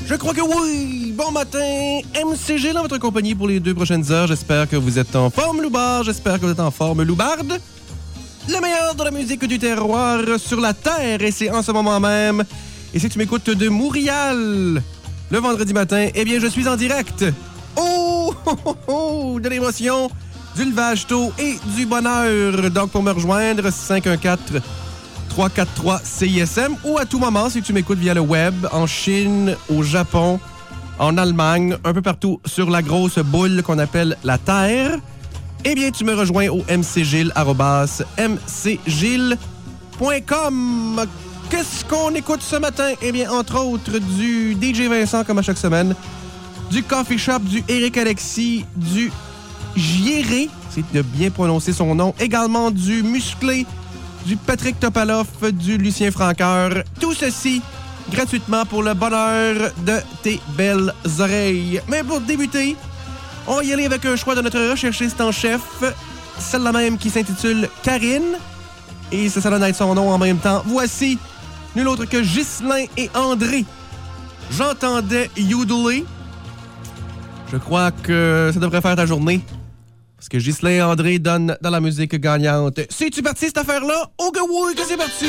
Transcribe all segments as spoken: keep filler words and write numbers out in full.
Je crois que oui! Bon matin! M C G dans votre compagnie pour les deux prochaines heures. J'espère que vous êtes en forme, Loubard. J'espère que vous êtes en forme, Loubarde. Le meilleur de la musique du terroir sur la terre, et c'est en ce moment même. Et si tu m'écoutes de Montréal le vendredi matin, eh bien, je suis en direct. Oh! oh, oh, oh de l'émotion, du levage tôt et du bonheur. Donc, pour me rejoindre, cinq un quatre, trois quatre trois, C I S M ou à tout moment, si tu m'écoutes via le web, en Chine, au Japon, en Allemagne, un peu partout sur la grosse boule qu'on appelle la Terre, eh bien, tu me rejoins au mcgilles arobase m c gilles point com. Qu'est-ce qu'on écoute ce matin? Eh bien, entre autres, du D J Vincent, comme à chaque semaine, du Coffee Shop, du Eric Alexis, du Jieré, c'est de bien prononcer son nom, également du Musclé, du Patrick Topaloff, du Lucien Franqueur. Tout ceci gratuitement pour le bonheur de tes belles oreilles. Mais pour débuter, on va y aller avec un choix de notre recherchiste en chef, celle-là même qui s'intitule Karine. Et ça, ça donne à être son nom en même temps. Voici nul autre que Ghislain et André. J'entendais yodeler. Je crois que ça devrait faire ta journée. Parce que Ghislain et André donnent dans la musique gagnante. C'est-tu parti, cette affaire-là? Oh que oui, que c'est parti!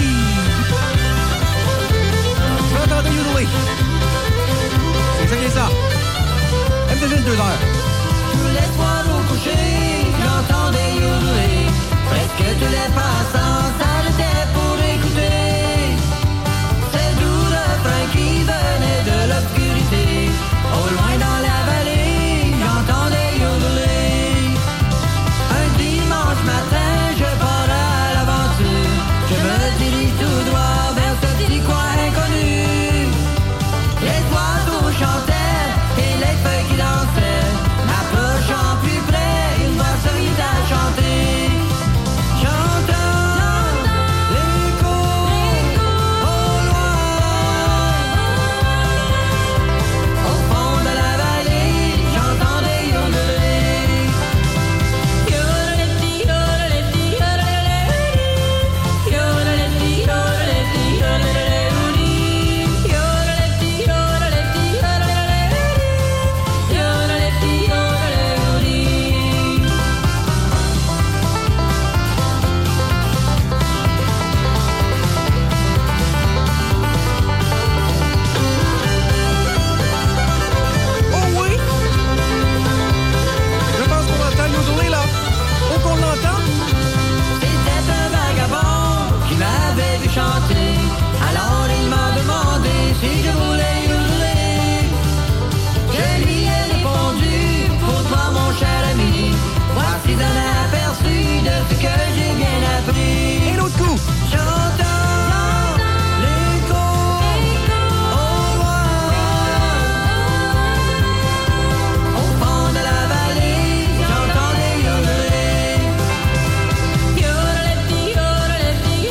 J'entendais yodeler. C'est ça qui est ça. M C G deux heures. Tous les soirs au coucher, j'entendais yodeler. Presque tous les passants s'arrêtaient pour écouter. C'est doux refrain qui venait de l'obscurité. Au loin dans la vallée, j'entendais yodeler. Un dimanche matin, je pars à l'aventure. Je me dirige tout droit vers ce petit coin inconnu. Les oiseaux chantaient et les feuilles qui dansaient. M'approchant plus près, une voix se mit à chanter. Alors il m'a demandé si je voulais yodeler. Je lui ai répondu, pour toi mon cher ami, voici un aperçu de ce que j'ai bien appris. Et l'autre coup! J'entends l'écho au loin, au fond de la vallée, j'entendais yodeler. Yodeleti, yodeleti,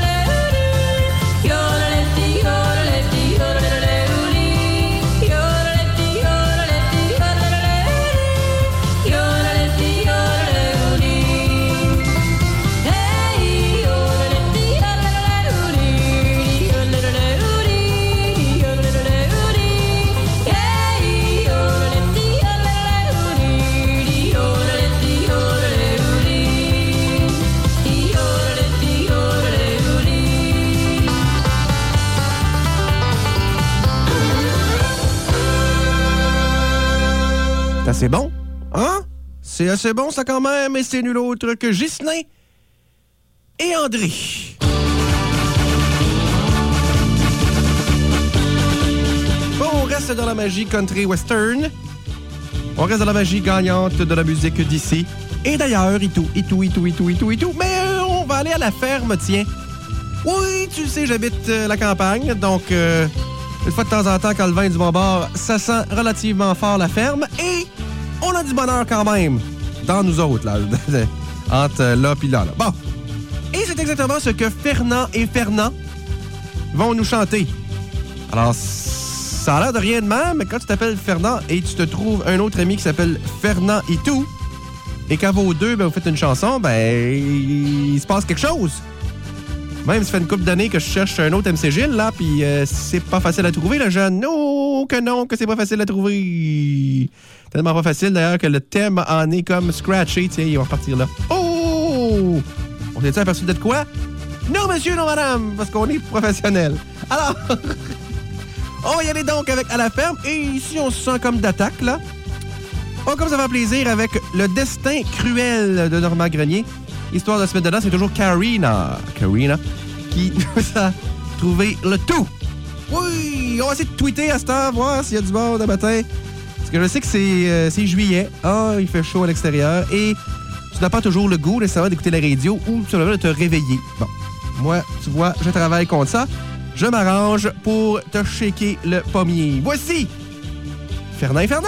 C'est assez bon, hein? C'est assez bon, ça, quand même, et c'est nul autre que Ghislain et André. Bon, on reste dans la magie country western. On reste dans la magie gagnante de la musique d'ici. Et d'ailleurs, et tout, et tout, et tout, et tout, et tout, et tout. Mais euh, on va aller à la ferme, tiens. Oui, tu sais, j'habite euh, la campagne, donc... Euh, Une fois de temps en temps, quand le vin est du bon bord, ça sent relativement fort la ferme. Et on a du bonheur quand même dans nous autres, là, entre là puis là, là. Bon. Et c'est exactement ce que Fernand et Fernand vont nous chanter. Alors, ça a l'air de rien de mal, mais quand tu t'appelles Fernand et tu te trouves un autre ami qui s'appelle Fernand et tout, et quand vous deux, ben, vous faites une chanson, ben, il se passe quelque chose. Même, ça fait une couple d'années que je cherche un autre M C Gilles, là, puis euh, c'est pas facile à trouver, le jeune. Non, que non, que c'est pas facile à trouver. Tellement pas facile, d'ailleurs, que le thème en est comme scratché. Tiens, il va repartir là. Oh! On s'est-tu aperçu de quoi? Non, monsieur, non, madame, parce qu'on est professionnel. Alors, on va y aller donc avec À la ferme. Et ici, on se sent comme d'attaque, là. On commence à faire plaisir avec Le destin cruel de Normand Grenier. Histoire de se mettre dedans, c'est toujours Karina. Karina, qui nous a trouvé le tout. Oui, on va essayer de tweeter à cette heure, voir s'il y a du bon de matin. Parce que je sais que c'est, euh, c'est juillet. Ah, il fait chaud à l'extérieur. Et tu n'as pas toujours le goût nécessairement d'écouter la radio ou simplement de te réveiller. Bon, moi, tu vois, je travaille contre ça. Je m'arrange pour te shaker le pommier. Voici Fernand Fernand.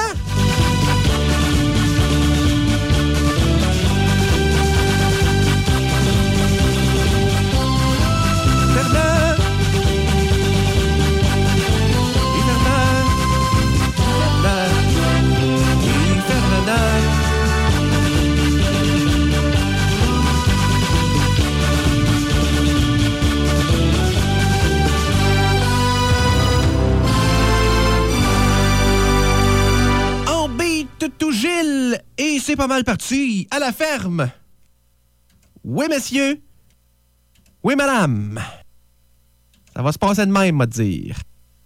Tout Gilles, et c'est pas mal parti. À la ferme. Oui, messieurs. Oui, madame. Ça va se passer de même, m'a dire.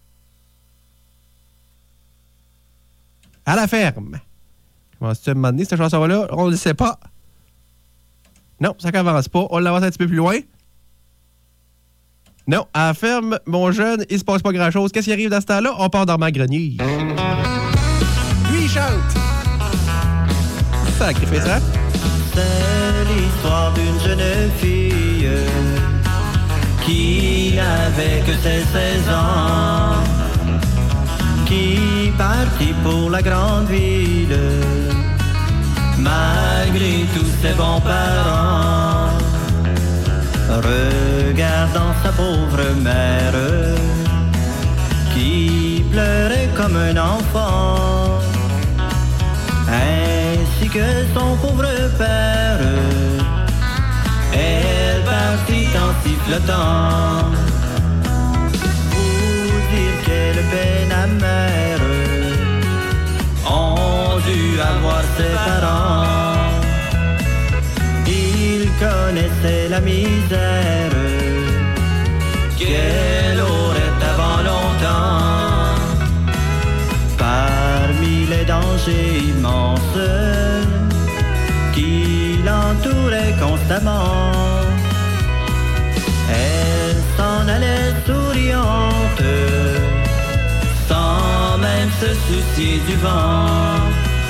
À la ferme. Comment tu me demander cette chanson-là? On ne le sait pas. Non, ça n'avance pas. On l'avance un petit peu plus loin. Non, à la ferme, mon jeune, il se passe pas grand-chose. Qu'est-ce qui arrive dans ce temps-là? On part dans ma grenier. Lui, il chante. Sacrifice, hein? C'est l'histoire d'une jeune fille qui n'avait que ses seize ans, qui partit pour la grande ville, malgré tous ses bons parents, regardant sa pauvre mère qui pleurait comme un enfant, ainsi que son pauvre père. Elle partit en sifflotant, pour dire quelle peine amère ont dû avoir ses parents. Ils connaissaient la misère qu'elle aurait avant longtemps, parmi les dangers immenses qui l'entouraient constamment. Elle s'en allait souriante, sans même se soucier du vent.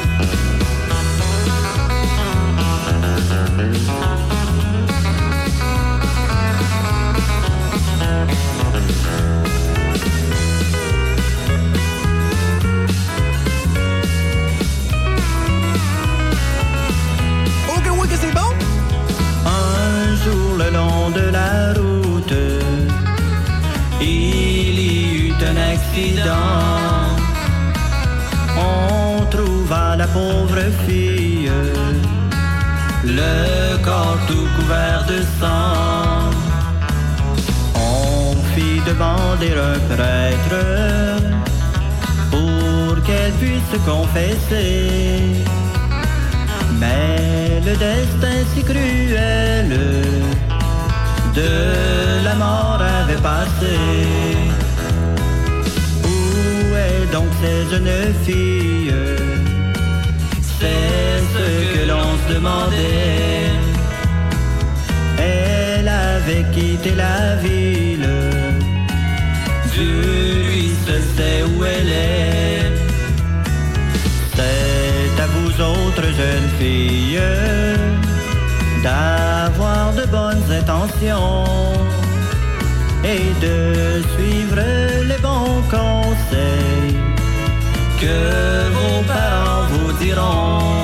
Le long de la route, il y eut un accident. On trouva la pauvre fille, le corps tout couvert de sang. On fit demander un prêtre pour qu'elle puisse se confesser, mais le destin si cruel de la mort avait passé. Où est donc cette jeune fille? C'est ce que l'on se demandait. Elle avait quitté la ville, Dieu lui seul sait où elle est. C'est à vous autres jeunes filles d'avoir de bonnes intentions et de suivre les bons conseils que vos parents vous diront.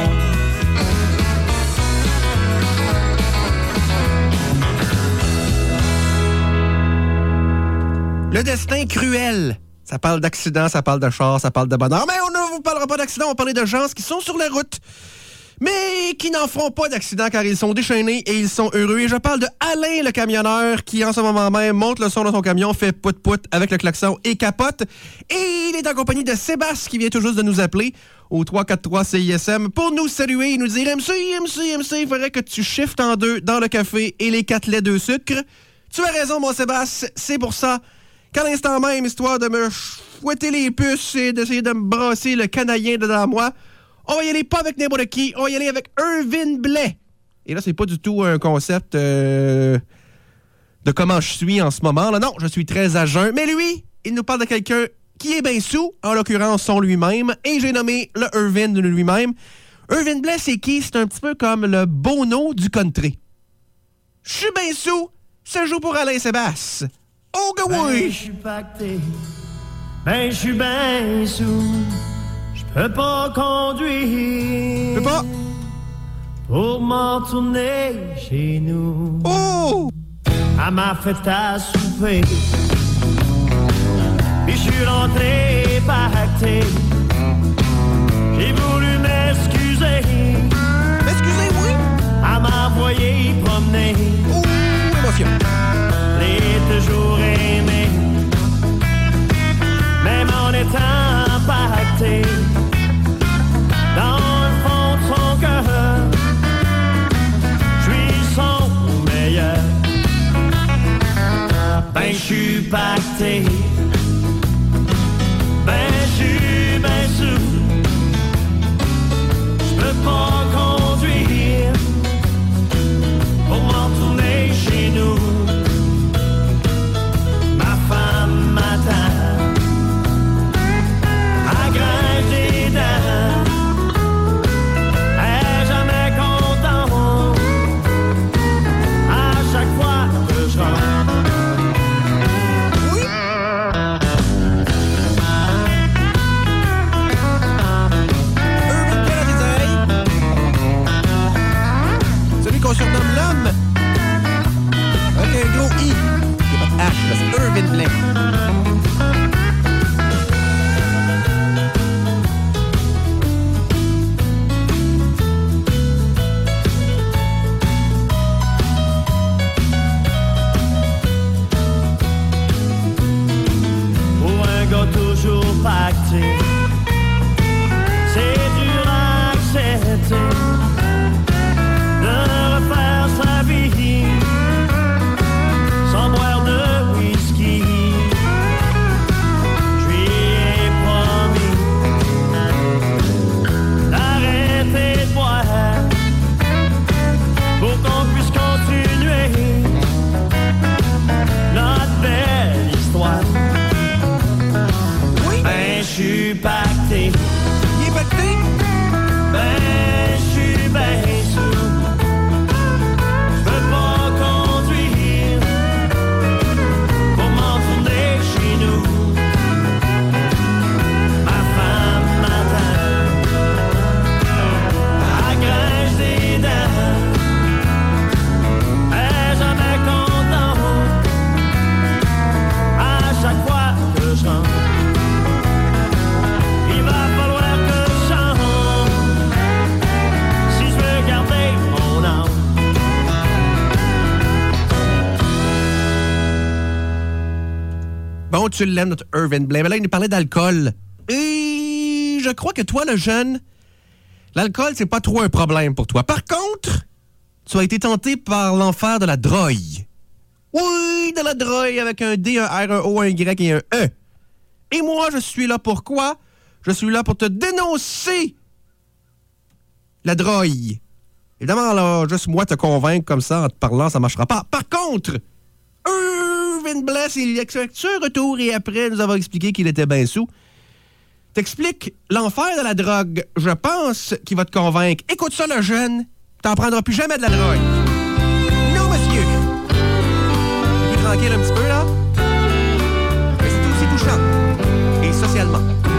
Le destin cruel. Ça parle d'accidents, ça parle de chars, ça parle de bonheur. Mais on ne vous parlera pas d'accidents, on va parler de gens qui sont sur la route. mais qui n'en feront pas d'accident car ils sont déchaînés et ils sont heureux. Et je parle de Alain le camionneur qui en ce moment même monte le son de son camion, fait pout-pout avec le klaxon et capote. Et il est en compagnie de Sébastien qui vient tout juste de nous appeler au trois cent quarante-trois C I S M pour nous saluer et nous dire « M C, M C, M C, il faudrait que tu shiftes en deux dans le café et les quatre laits de sucre. » Tu as raison, mon Sébastien, c'est pour ça qu'à l'instant même, histoire de me fouetter les puces et d'essayer de me brasser le canadien dedans moi, on va y aller pas avec n'importe qui, on va y aller avec Irvin Blais. Et là, c'est pas du tout un concept euh, de comment je suis en ce moment. Là, non, je suis très à jeun. Mais lui, il nous parle de quelqu'un qui est bien sous, en l'occurrence son lui-même, et j'ai nommé le Irvin de lui-même. Irvin Blais, c'est qui? C'est un petit peu comme le Bono du country. Je suis bien sous, ça joue pour Alain Sébastien. Oh que oui! Ben, je suis pacté, ben, je suis ben sous, je peux pas conduire. Je peux pas. Pour m'en tourner chez nous. Oh! Elle m'a fait à souper, puis je suis rentré pacté. J'ai voulu m'excuser. Excusez, oui? Elle m'a envoyé promener. Oh, émotion. L'ai toujours aimé, même en étant pacté. Dans le fond de son cœur, je suis son meilleur. Ben je suis pacté, ben je suis ben sous. Je peux pas conduire pour m'en tourner chez nous. Ma femme m'attend à grince des dents. Elle est jamais contente à chaque fois que je rentre. Oui? Irvin Blais à tes oreilles. Celui qu'on surnomme l'homme. Avec un gros I. Il n'y a pas de H, là, c'est Irvin Blais. Pour un gars toujours pacté, c'est dur à accepter de refaire sa vie sans boire de whisky. Je lui ai promis d'arrêter de boire pour qu'on puisse continuer notre belle histoire. Oui? Ben, je suis pacté, Il est pacté? ben, je suis ben sous. Je peux pas conduire pour m'en tourner chez nous. Ma femme m'attend à grince des dents. Elle est jamais contente à chaque fois que je rentre. Il va falloir que je chante si je veux garder mon âme. Bon, tu l'aimes, notre Irvin Blais. Mais là, il nous parlait d'alcool. Et je crois que toi, le jeune, l'alcool, c'est pas trop un problème pour toi. Par contre, tu as été tenté par l'enfer de la drogue. Oui, de la drogue avec un D, un R, un O, un Y et un E. Et moi, je suis là pour quoi? Je suis là pour te dénoncer la drogue. Évidemment, là, juste moi te convaincre comme ça en te parlant, ça marchera pas. Par contre, Irvin Blais, il effectue un retour et après nous avoir expliqué qu'il était bien sous, t'explique l'enfer de la drogue. Je pense qu'il va te convaincre. Écoute ça, le jeune, t'en prendras plus jamais de la drogue. Non, monsieur. C'est plus tranquille un petit peu, là. Mais c'est aussi touchant. Et socialement.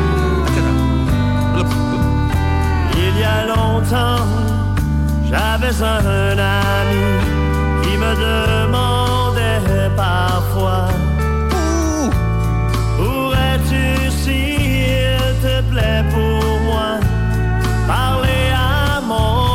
Il y a longtemps, j'avais un ami qui me demandait parfois: Ouh! pourrais-tu, s'il te plaît, pour moi, parler à mon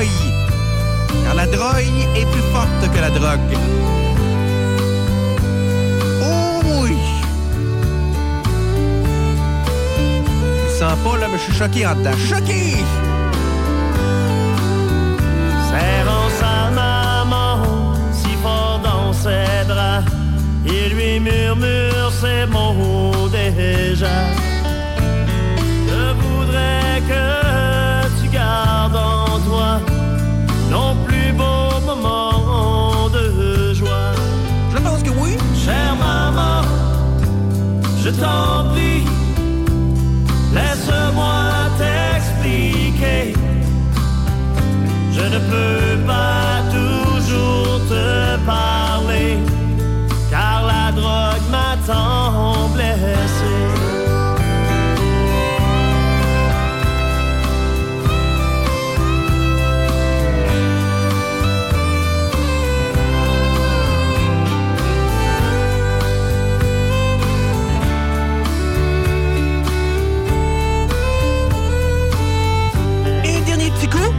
drogue. Car la drogue est plus forte que la drogue. Oh oui! Je sens pas, là, mais je suis choqué en dedans. Choqué! Serrant sa maman si fort dans ses bras, il lui murmure ces mots déjà. Je voudrais que tu gardes en toi nos plus beaux moments de joie. Je pense que oui. Chère maman, je t'en prie, laisse-moi t'expliquer. Je ne peux pas toujours te parler, car la drogue m'a tant blessé. Et dernier petit coup.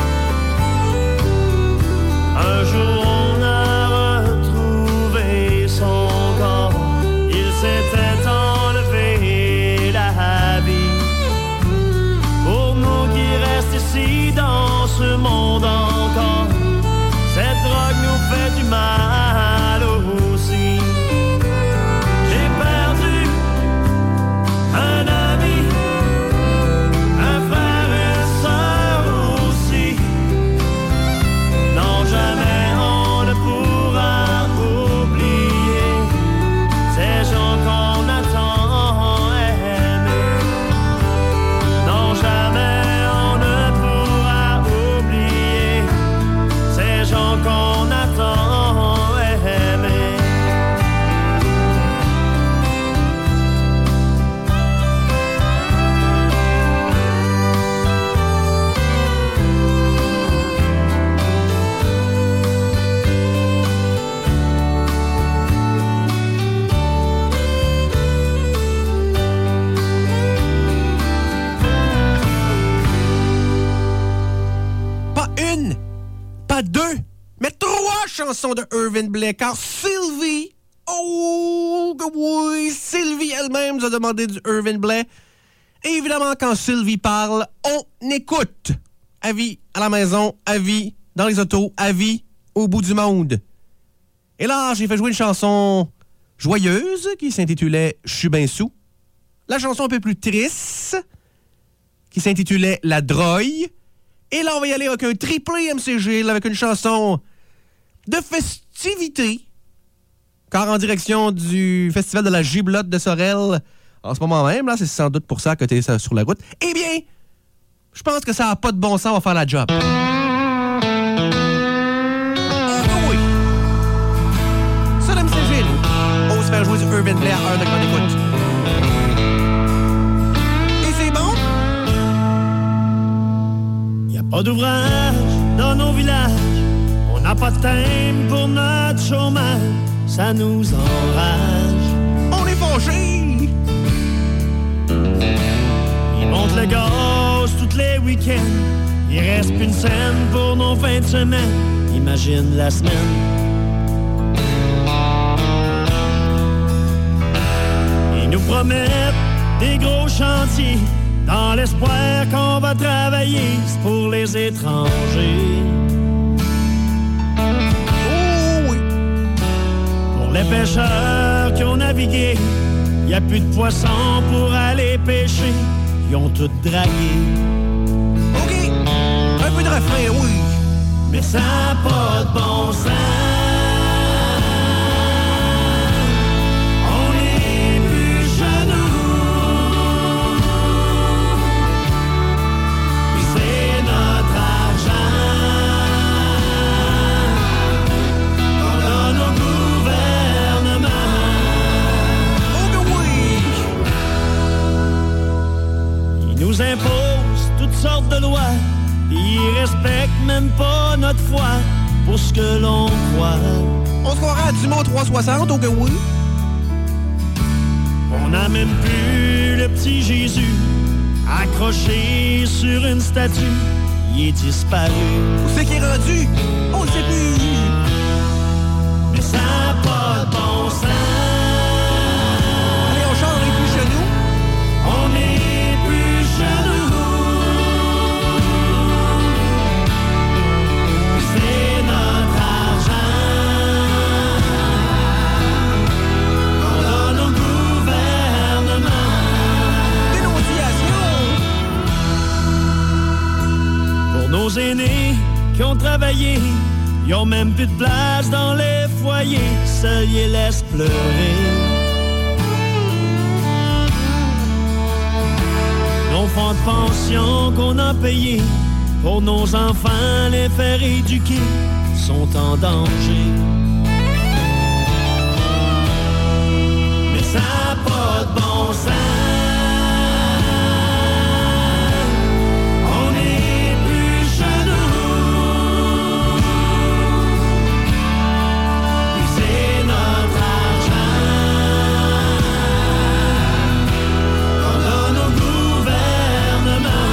Un jour on a retrouvé son corps, il s'était enlevé la vie. Pour nous qui restent ici dans ce monde encore, cette drogue nous fait du mal aussi. J'ai perdu un ami, un frère et une sœur aussi. Non, jamais on ne pourra oublier ces gens qu'on a tant aimés. Non, jamais on ne pourra oublier ces gens qu'on a tant aimés. Pas une, pas deux, mais trois chansons de Irvin Blais. Car Sylvie, oh que oui, Sylvie elle-même nous a demandé du Irvin Blais. Et évidemment, quand Sylvie parle, on écoute. Avis à la maison, avis dans les autos, avis au bout du monde. Et là, j'ai fait jouer une chanson joyeuse qui s'intitulait « Je suis ben sous ». La chanson un peu plus triste qui s'intitulait « La drogue ». Et là, on va y aller avec un triplé M C G, là, avec une chanson de festivité. Car en direction du Festival de la Giblotte de Sorel, en ce moment même, là, c'est sans doute pour ça que t'es sur la route. Eh bien, je pense que ça n'a pas de bon sens, on va faire la job. Oh oui! Ça, l'M C G, là, on va se faire jouer du Irvin Blais à heure de grande écoute. Et c'est bon? Pas d'ouvrage dans nos villages, on n'a pas de thème pour notre chômage, ça nous enrage. On est fâchés! Ils montent le gaz tous les week-ends, il reste plus une scène pour nos fins de semaine, imagine la semaine. Ils nous promettent des gros chantiers, dans l'espoir qu'on va travailler, c'est pour les étrangers. Oh oui! Pour les pêcheurs qui ont navigué, y a plus de poissons pour aller pêcher, ils ont tout dragué. OK! Un peu de refrain, oui! Mais ça n'a pas de bon sens. Nous imposent toutes sortes de lois, ils respectent même pas notre foi pour ce que l'on croit. On se croirait à Dumont trois cent soixante, au que oui? On n'a même plus le petit Jésus accroché sur une statue. il est disparu. Où c'est qu'il est rendu? On le sait plus. Mais ça n'a pas de bon sens. Allez, on chante, on est plus chez nous. On n'est plus chez nous. C'est notre argent qu'on donne au gouvernement. Dénonciation. Pour nos aînés qui ont travaillé, ils ont même plus de place dans les foyers, seuls ils les laissent pleurer. Nos fonds de pension qu'on a payés pour nos enfants les faire éduquer sont en danger. Mais ça n'a pas de bon sens. On n'est plus chez nous. Puis c'est notre argent qu'on donne au gouvernement.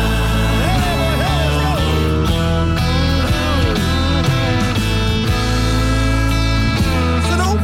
C'est non?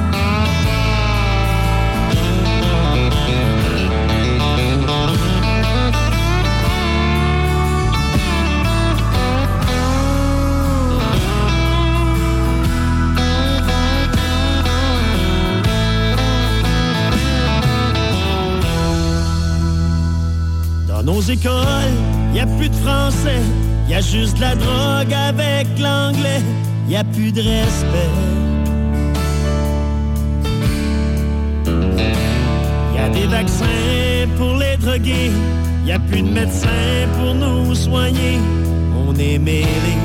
Dans nos écoles, y a plus de français, y a juste de la drogue avec l'anglais, y a plus de respect. Y a des vaccins pour les drogués, y a plus de médecins pour nous soigner, on est mêlés.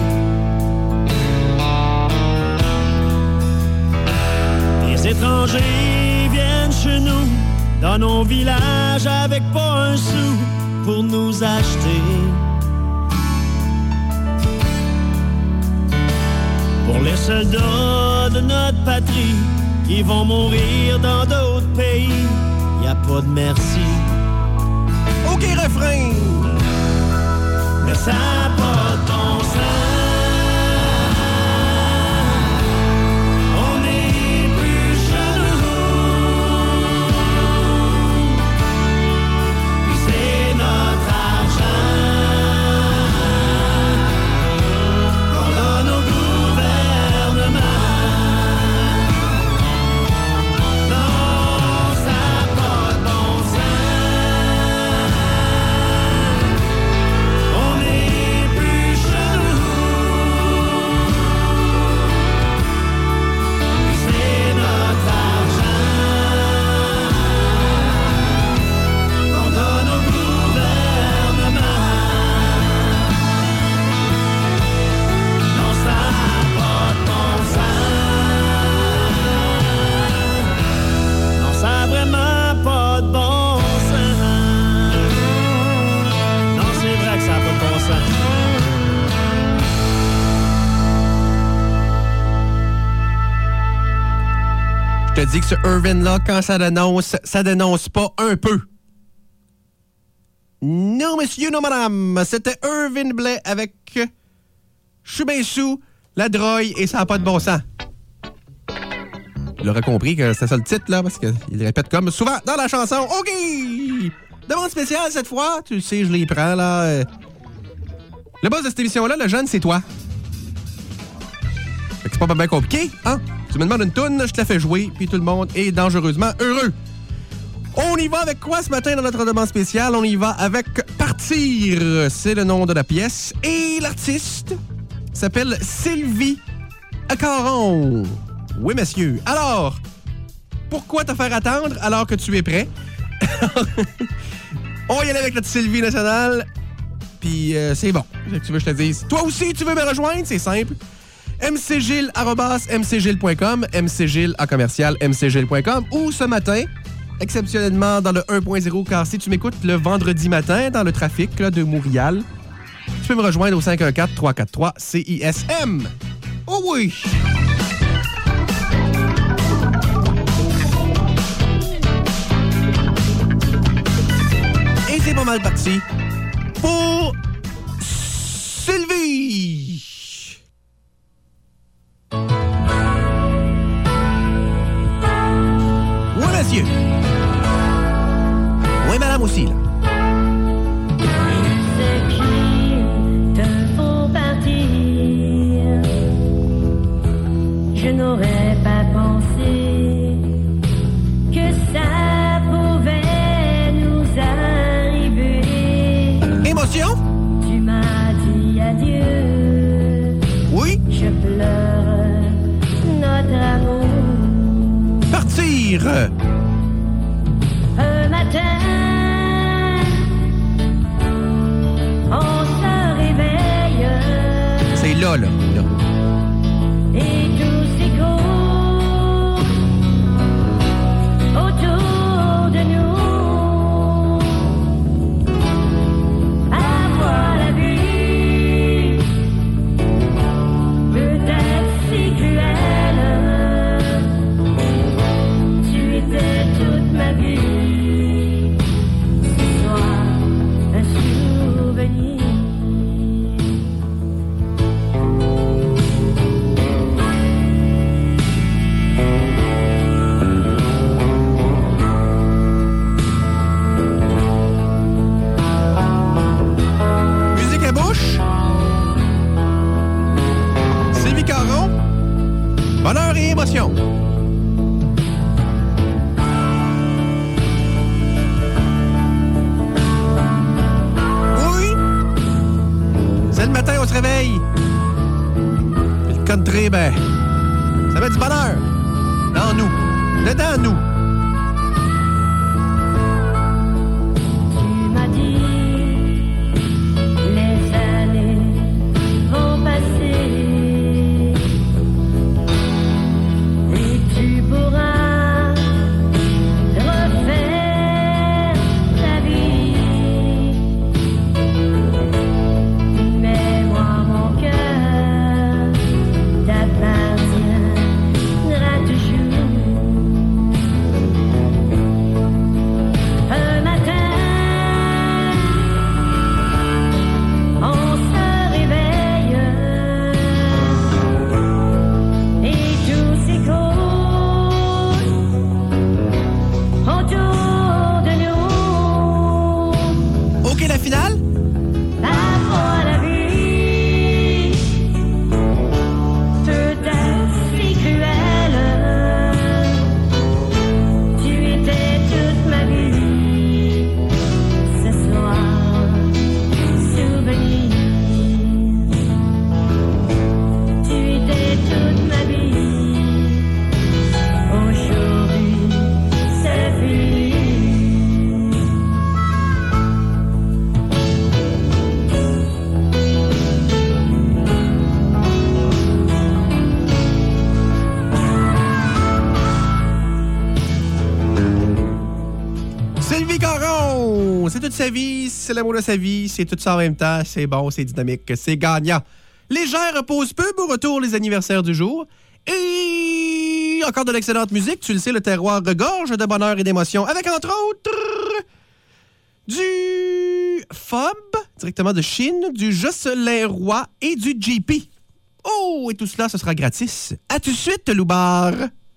Les étrangers viennent chez nous, dans nos villages avec pas un sou pour nous acheter. Pour les soldats de notre patrie qui vont mourir dans d'autres pays, y a pas de merci. OK, refrain. Mais ça n'a pas de bon sens. On n'est plus chez nous. Puis c'est notre argent qu'on donne au gouvernement. Non, ça n'a pas de bon sens. On n'est plus chez nous. Puis c'est notre argent qu'on donne au gouvernement. Non, ça n'a pas de bon sens. Non, ça n'a vraiment pas de bon sens. Non, c'est vrai que ça n'a pas de bon sens. Je te dis que ce Irvin-là, quand ça dénonce, ça dénonce pas un peu. Non, monsieur, non, madame. C'était Irvin Blais avec Je suis bien sous, la drogue et ça n'a pas de bon sens. Il aurait compris que c'est ça le titre, là, parce qu'il répète comme souvent dans la chanson. OK! Demande spéciale cette fois. Tu le sais, je les prends, là. Le boss de cette émission-là, le jeune, c'est toi. Fait que c'est pas bien compliqué, hein? Tu me demandes une toune, je te la fais jouer, puis tout le monde est dangereusement heureux. On y va avec quoi ce matin dans notre demande spéciale? On y va avec Partir, c'est le nom de la pièce. Et l'artiste s'appelle Sylvie Caron. Oui, monsieur. Alors, pourquoi te faire attendre alors que tu es prêt? On va y aller avec notre Sylvie nationale. Puis euh, c'est bon. Tu veux que je te dise? Toi aussi, tu veux me rejoindre? C'est simple. mcgilles arobase mcgilles point com, mcgilles à commercial mcgilles point com ou ce matin, exceptionnellement dans le un point zéro, car si tu m'écoutes le vendredi matin dans le trafic là, de Montréal, tu peux me rejoindre au cinq un quatre, trois quatre trois, C I S M. Oh oui! Et c'est pas mal parti pour Sylvie! Oui, monsieur. Oui, madame aussi, là. Ce qui te faut partir, je n'aurais pas pensé que ça pouvait nous arriver. Émotion? Tu m'as dit adieu. Oui. Je pleure notre amour. Partir! Un matin, on se réveille. C'est là, là. là. Et tout s'écoule autour de nous. Avoir la vie peut-être si cruelle. Tu étais toute ma vie. Ce soir, un souvenir. Musique à bouche. Sylvie Caron. Bonheur et émotion. Oui. C'est le matin, on se réveille. Le country, ben, ça met du bonheur. Dans nous. Dedans nous. Tu m'as dit, les années vont passer et tu pourras refaire ta vie. Mais moi, mon cœur t'appartiendra toujours. Un matin, on se réveille et tout s'écoule autour de nous. OK, la finale? Parfois la vie peut-être si cruelle. Tu étais toute ma vie. Ce soir, souvenir. Tu étais toute ma vie. Aujourd'hui, c'est fini. Sylvie Caron! C'est toute sa vie, c'est l'amour de sa vie, c'est tout ça en même temps, c'est bon, c'est dynamique, c'est gagnant. Légère pause pub, au retour les anniversaires du jour. Et encore de l'excellente musique, tu le sais, le terroir regorge de bonheur et d'émotion, avec entre autres du F O B, directement de Chine, du Jocelyn Roy et du J P. Oh, et tout cela, ce sera gratis. À tout de suite, Loubar!